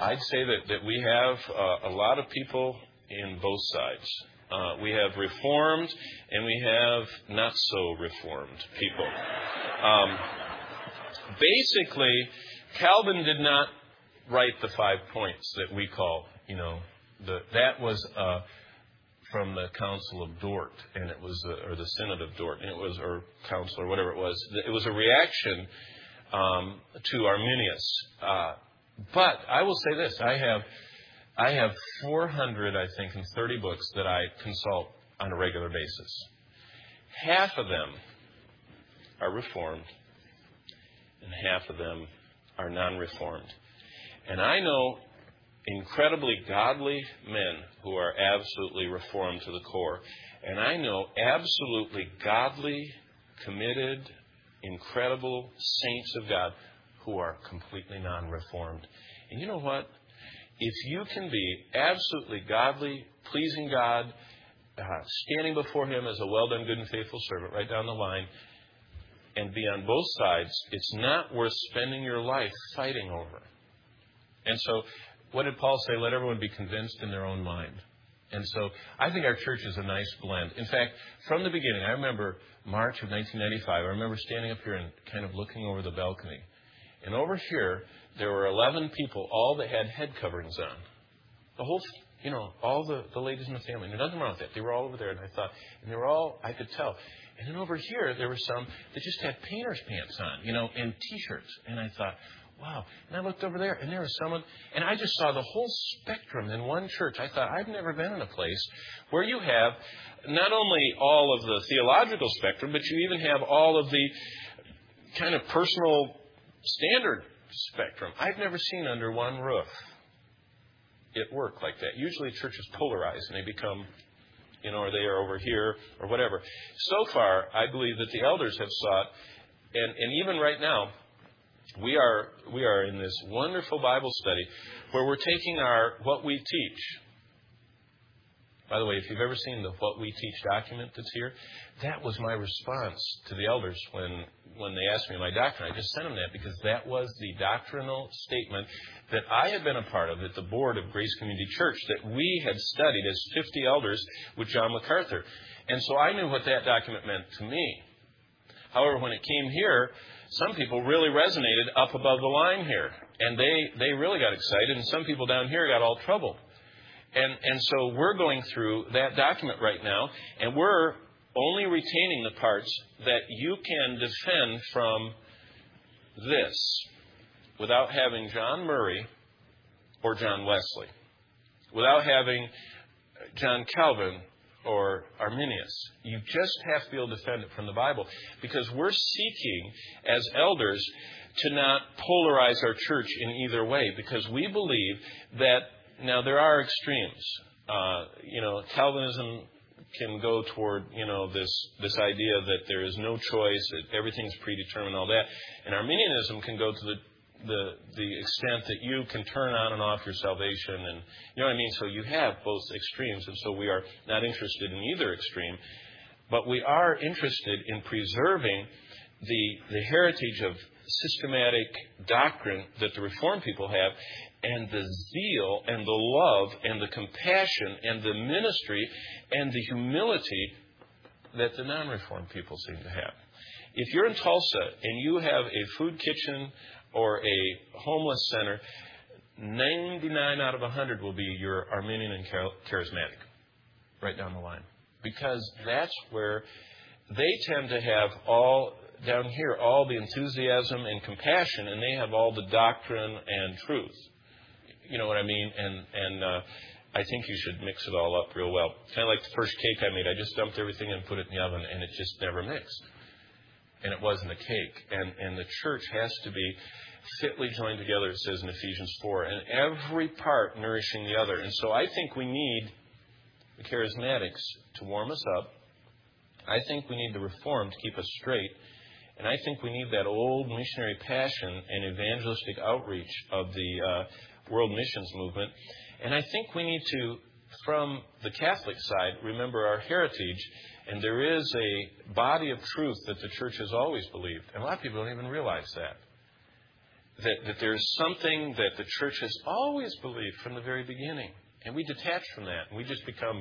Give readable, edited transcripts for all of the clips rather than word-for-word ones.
I'd say that we have a lot of people in both sides. We have Reformed and we have not so Reformed people. Basically, Calvin did not write the 5 points that we call, that was from the Council of Dort, and it was, or the Synod of Dort, and it was, or Council, or whatever it was. It was a reaction to Arminius. But I will say this: I have 400, I think, and 30 books that I consult on a regular basis. Half of them are Reformed, and half of them are non-Reformed. And I know incredibly godly men who are absolutely Reformed to the core. And I know absolutely godly, committed, incredible saints of God who are completely non-Reformed. And you know what? If you can be absolutely godly, pleasing God, standing before Him as a well-done, good and faithful servant right down the line, and be on both sides, it's not worth spending your life fighting over. And so, what did Paul say? Let everyone be convinced in their own mind. And so, I think our church is a nice blend. In fact, from the beginning, I remember March of 1995, I remember standing up here and kind of looking over the balcony. And over here, there were 11 people, all that had head coverings on. The whole, all the ladies in the family. There's nothing wrong with that. They were all over there, and I thought, and they were all, I could tell. And then over here, there were some that just had painter's pants on, and T-shirts. And I thought, wow. And I looked over there, and there was someone, and I just saw the whole spectrum in one church. I thought, I've never been in a place where you have not only all of the theological spectrum, but you even have all of the kind of personal standard spectrum. I've never seen under one roof it work like that. Usually churches polarize, and they become, or they are over here or whatever. So far, I believe that the elders have sought, and even right now, we are in this wonderful Bible study where we're taking our What We Teach. By the way, if you've ever seen the What We Teach document that's here, that was my response to the elders when they asked me my doctrine. I just sent them that because that was the doctrinal statement that I had been a part of at the board of Grace Community Church that we had studied as 50 elders with John MacArthur. And so I knew what that document meant to me. However, when it came here, some people really resonated up above the line here. And they really got excited, and some people down here got all troubled. And so we're going through that document right now, and we're only retaining the parts that you can defend from this without having John Murray or John Wesley, without having John Calvin or Arminius. You just have to be able to defend it from the Bible, because we're seeking as elders to not polarize our church in either way, because we believe that now there are extremes. Calvinism can go toward, this idea that there is no choice, that everything's predetermined, all that. And Arminianism can go to the extent that you can turn on and off your salvation, and you know what I mean? So you have both extremes, and so we are not interested in either extreme. But we are interested in preserving the heritage of systematic doctrine that the Reformed people have, and the zeal and the love and the compassion and the ministry and the humility that the non-Reformed people seem to have. If you're in Tulsa and you have a food kitchen or a homeless center, 99 out of 100 will be your Arminian and Charismatic, right down the line. Because that's where they tend to have all, down here, all the enthusiasm and compassion, and they have all the doctrine and truth. You know what I mean? And I think you should mix it all up real well. Kind of like the first cake I made. I just dumped everything and put it in the oven, and it just never mixed. And it wasn't a cake. And the church has to be fitly joined together, it says in Ephesians 4, and every part nourishing the other. And so I think we need the Charismatics to warm us up. I think we need the Reformed to keep us straight. And I think we need that old missionary passion and evangelistic outreach of the world missions movement. And I think we need to, from the Catholic side, remember our heritage. And there is a body of truth that the church has always believed. And a lot of people don't even realize that. that there's something that the church has always believed from the very beginning. And we detach from that. And we just become,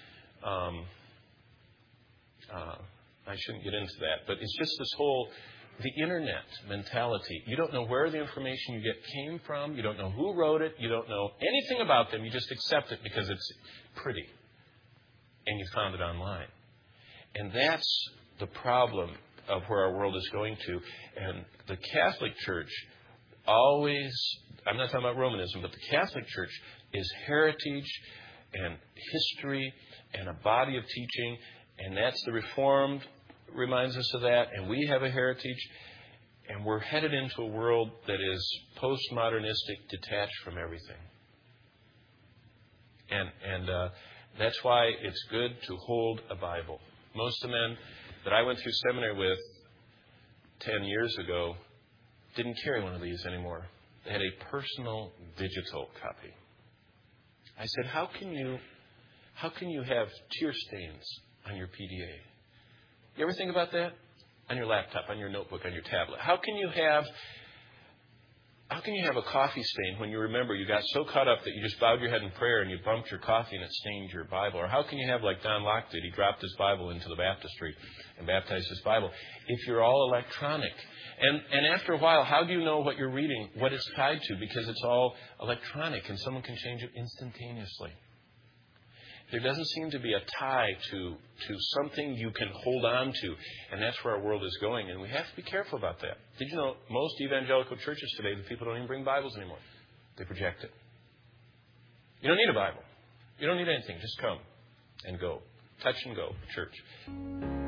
I shouldn't get into that, but it's just this whole, the internet mentality. You don't know where the information you get came from. You don't know who wrote it. You don't know anything about them. You just accept it because it's pretty. And you found it online. And that's the problem of where our world is going to. And the Catholic Church always, I'm not talking about Romanism, but the Catholic Church is heritage and history and a body of teaching. And that's the Reformed reminds us of that. And we have a heritage. And we're headed into a world that is postmodernistic, detached from everything. And that's why it's good to hold a Bible. Most of the men that I went through seminary with 10 years ago didn't carry one of these anymore. They had a personal digital copy. I said, how can you have tear stains on your PDA? You ever think about that? On your laptop, on your notebook, on your tablet. How can you have a coffee stain when you remember you got so caught up that you just bowed your head in prayer and you bumped your coffee and it stained your Bible? Or how can you have, like Don Locke did, he dropped his Bible into the baptistry and baptized his Bible, if you're all electronic? And after a while, how do you know what you're reading, what it's tied to? Because it's all electronic and someone can change it instantaneously. There doesn't seem to be a tie to something you can hold on to. And that's where our world is going. And we have to be careful about that. Did you know most evangelical churches today, the people don't even bring Bibles anymore. They project it. You don't need a Bible. You don't need anything. Just come and go. Touch and go, church.